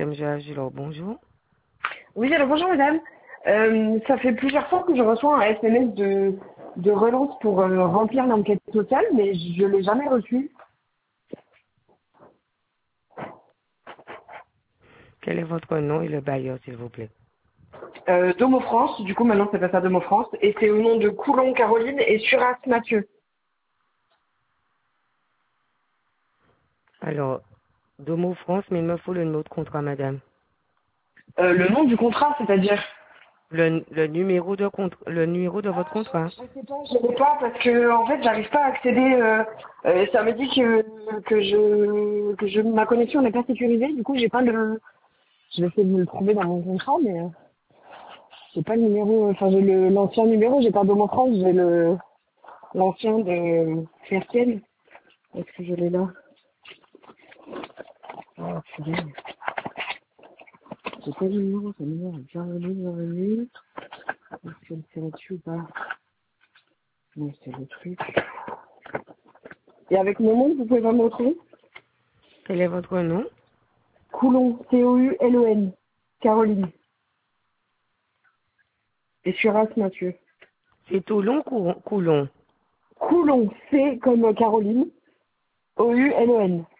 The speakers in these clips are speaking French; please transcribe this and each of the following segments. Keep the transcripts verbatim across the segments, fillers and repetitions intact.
Madame Joachim, bonjour. Oui, alors bonjour madame. Euh, ça fait plusieurs fois que je reçois un S M S de, de relance pour euh, remplir l'enquête sociale, mais je ne l'ai jamais reçu. Quel est votre nom et le bailleur, s'il vous plaît? Euh, Domo France, du coup maintenant c'est pas ça Domo France, et c'est au nom de Coulon Caroline et Suras Mathieu. Alors, Domo France, mais il me faut le numéro de contrat, madame. Euh, le nom du contrat, c'est-à-dire Le, le numéro de compte, le numéro de votre contrat. Je sais pas, je l'ai pas parce que en fait j'arrive pas à accéder. Euh, euh, ça me dit que que je que je ma connexion n'est pas sécurisée, du coup j'ai pas le. Je vais essayer de me le trouver dans mon contrat, mais euh, j'ai pas le numéro. Enfin j'ai le l'ancien numéro, j'ai pas Domo France, j'ai le l'ancien de Fertienne. Est-ce que je l'ai là? Oh, purée. J'ai pas le numéro, ce numéro est bienvenue, bienvenue. Est-ce que c'est là-dessus ou pas? Non, c'est le truc. Et avec mon nom, vous pouvez pas me retrouver? Quel est votre nom? Coulon, C O U L O N, Caroline. Et Suras Mathieu. C'est Toulon ou Coulon? Coulon, C comme Caroline, O U L O N.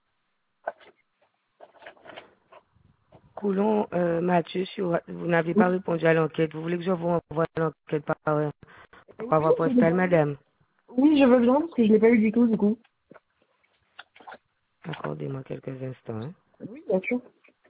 Coulon, euh, Mathieu, sur, vous n'avez pas Oui, répondu à l'enquête. Vous voulez que je vous renvoie l'enquête par, par, par oui, voie je l'ai postale, pas eu. madame? Oui, je veux bien, parce que je l'ai pas eu du tout, du coup. Accordez-moi quelques instants. Hein. Oui, bien sûr.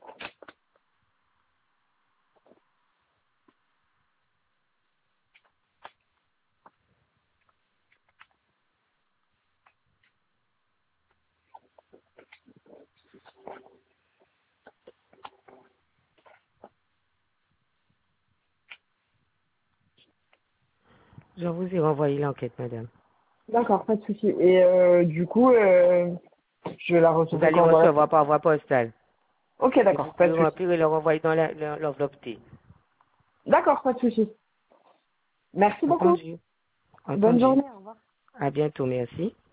Je vous ai renvoyé l'enquête, madame. D'accord, pas de souci. Et euh, du coup, euh, je vais la Vous recevoir allez quand dans la... recevoir par voie postale. Ok, Et vous d'accord, pas pouvez de souci. remplir et le renvoyer dans la- la- l'enveloppe T. D'accord, pas de souci. Merci beaucoup. Entendu. Bonne Entendu. journée, au revoir. À bientôt, merci.